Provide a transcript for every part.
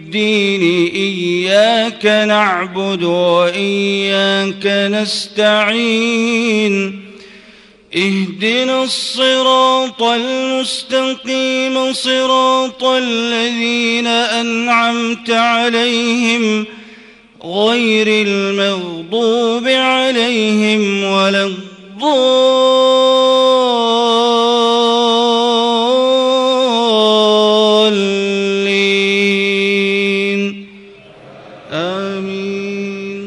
الدين إياك نعبد وإياك نستعين اهدنا الصراط المستقيم صراط الذين أنعمت عليهم غير المغضوب عليهم ولا الضالين آمين.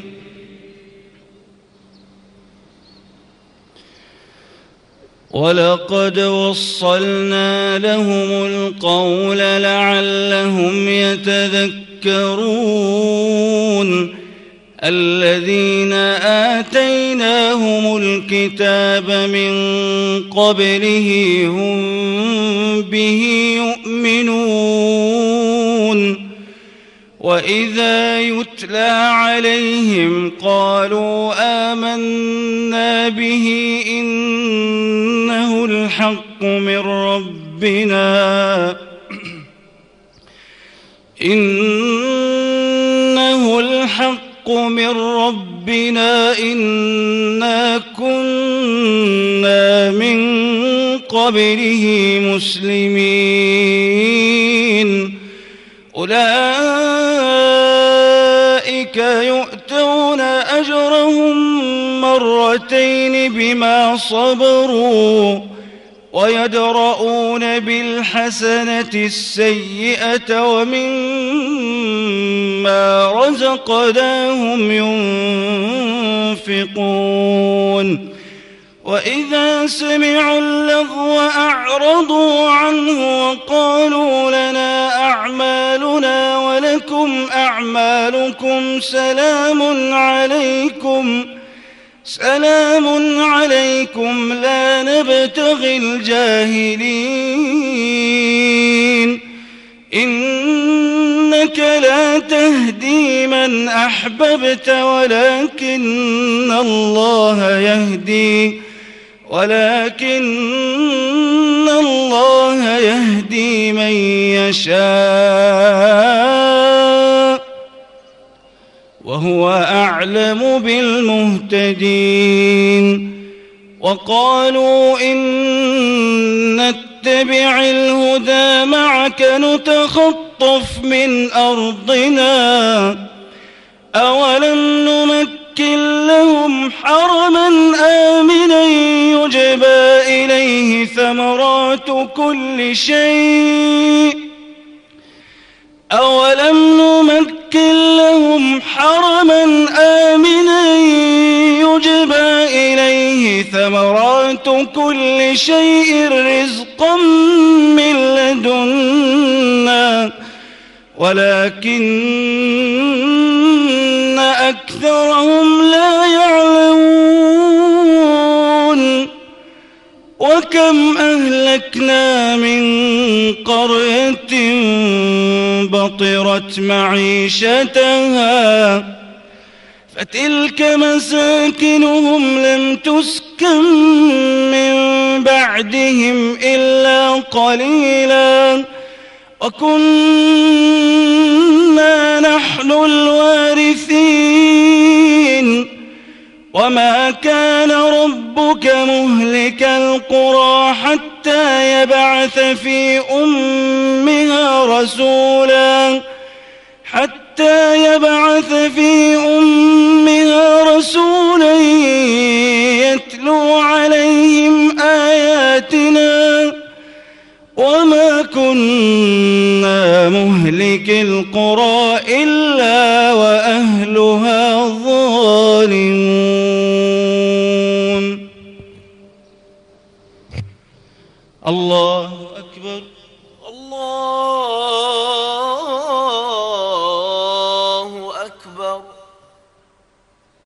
ولقد وصلنا لهم القول لعلهم يتذكرون الذين آتيناهم الكتاب من قبله هم به يؤمنون وإذا يتلى عليهم قالوا آمنا به إنه الحق من ربنا إنا كنا من قبله مسلمين أولئك يؤتون أجرهم مرتين بما صبروا ويدرؤون بالحسنة السيئة ومما رزقناهم ينفقون وإذا سمعوا اللغو أعرضوا عنه وقالوا لنا أعمالنا ولكم أعمالكم سلام عليكم لا نبتغي الجاهلين إنك لا تهدي من أحببت ولكن الله يهدي من يشاء وهو أعلم بالمهتدين وقالوا إن نتبع الهدى معك نتخطف من أرضنا أولم نمكن لهم حرما آمنا يجبى إليه ثمرات كل شيء رزقا من لدنا ولكن أكثرهم لا يعلمون وكم أهلكنا من قرية بطرت معيشتها فتلك مساكنهم لم تسكن من بعدهم إلا قليلا وكنا نحن الوارثين وما كان ربك مهلك القرى حتى يبعث في أمها رسولا يتلو عليهم آياتنا وما كنا مهلك القرى إلا وأهلها ظالمون. الله أكبر. الله